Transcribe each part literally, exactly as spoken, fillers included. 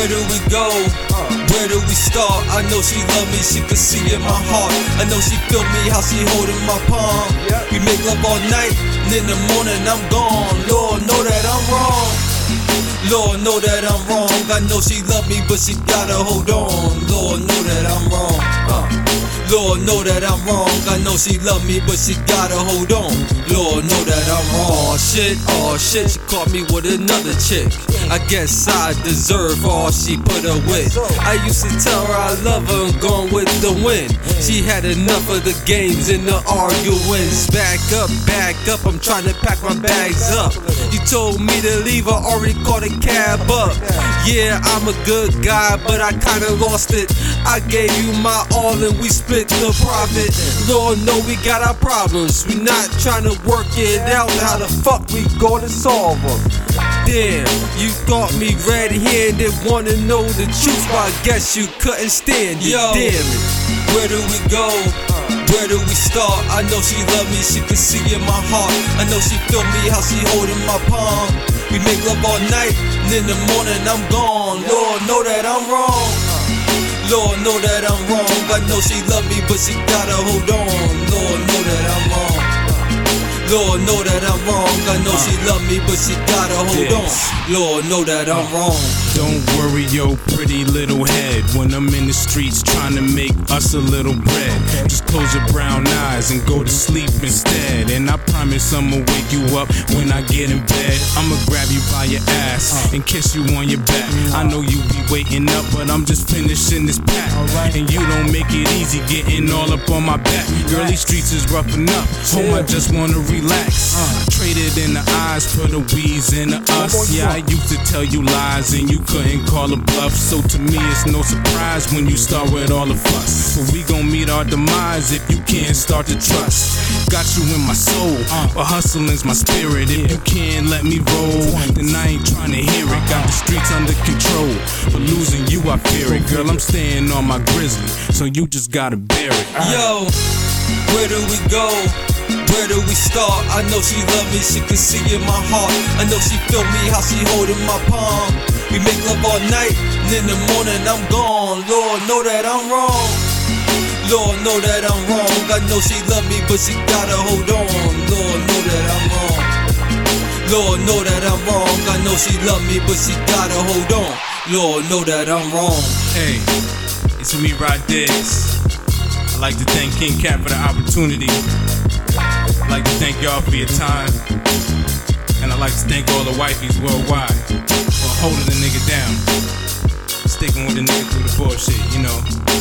Where do we go? Where do we start? I know she love me, she can see in my heart. I know she feel me, how she holding my palm. We make love all night, and in the morning I'm gone. Lord, know that I'm wrong. Lord, know that I'm wrong. I know she love me, but she gotta hold on. Lord, know that I'm wrong. uh. Lord, know that I'm wrong. I know she love me, but she gotta hold on. Lord, know that I'm wrong. Shit, oh shit, she caught me with another chick. I guess I deserve all she put her with. I used to tell her I love her and gone with the wind. She had enough of the games and the arguments. Back up, back up, I'm trying to pack my bags up. You told me to leave, I already caught a cab up. Yeah, I'm a good guy, but I kinda lost it. I gave you my all and we split the profit. Lord know we got our problems. We not trying to work it out. How the fuck we gonna solve them? Damn, you got me red-handed, wanna know the truth, but I guess you couldn't stand it. Yo, damn it. Where do we go? Where do we start? I know she love me, she can see in my heart. I know she feel me, how she holding my palm. We make love all night, and in the morning I'm gone. Lord, know that I'm wrong. Lord, know that I'm wrong. I know she love me, but she gotta hold on. Lord, know that I'm wrong. Lord, know that I'm wrong. I know she love me, but she gotta hold on. Lord, know that I'm wrong. Don't worry, yo, pretty little head. When I'm in the streets trying to make us a little bread, just close your brown eyes and go to sleep instead. And I promise I'ma wake you up when I get in bed. I'ma grab you by your ass and kiss you on your back. I know you be waiting up, but I'm just finishing this pack. And you don't make it easy getting all up on my back. Girl, these streets is rough enough. Home, I just wanna relax. I traded in the eyes for the we's in the us. Yeah, I used to tell you lies and you couldn't call a bluff. So to me it's no surprise when you start with all the fuss. But we gon' meet our demise if you can't start to trust. Got you in my soul, but hustling's my spirit. If you can't let me roll, then I ain't trying to hear it. Got the streets under control, but losing you I fear it. Girl, I'm staying on my grizzly, so you just gotta bear it. Yo, where do we go? Where do we start? I know she love me, she can see in my heart. I know she feel me, how she holding my palm. We make love all night, and in the morning I'm gone. Lord, know that I'm wrong. Lord, know that I'm wrong. I know she love me, but she gotta hold on. Lord, know that I'm wrong. Lord, know that I'm wrong. I know she love me, but she gotta hold on. Lord, know that I'm wrong. Hey, it's me, Rod Diggs. I'd like to thank King Cat for the opportunity. I'd like to thank y'all for your time. And I'd like to thank all the wifeys worldwide for holding the nigga down. Sticking with the nigga through the bullshit, you know.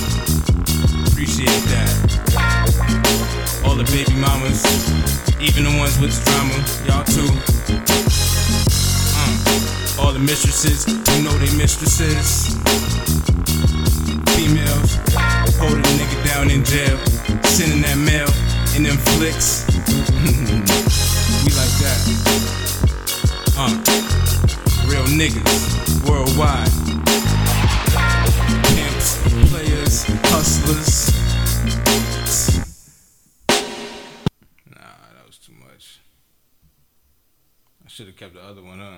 Appreciate that. All the baby mamas, even the ones with the drama, y'all too. Uh, all the mistresses, you know they mistresses. Females, holding the nigga down in jail, sending that mail in them flicks. We like that. Uh, real niggas, worldwide. Pimps, players, hustlers. Nah, that was too much. I should have kept the other one on.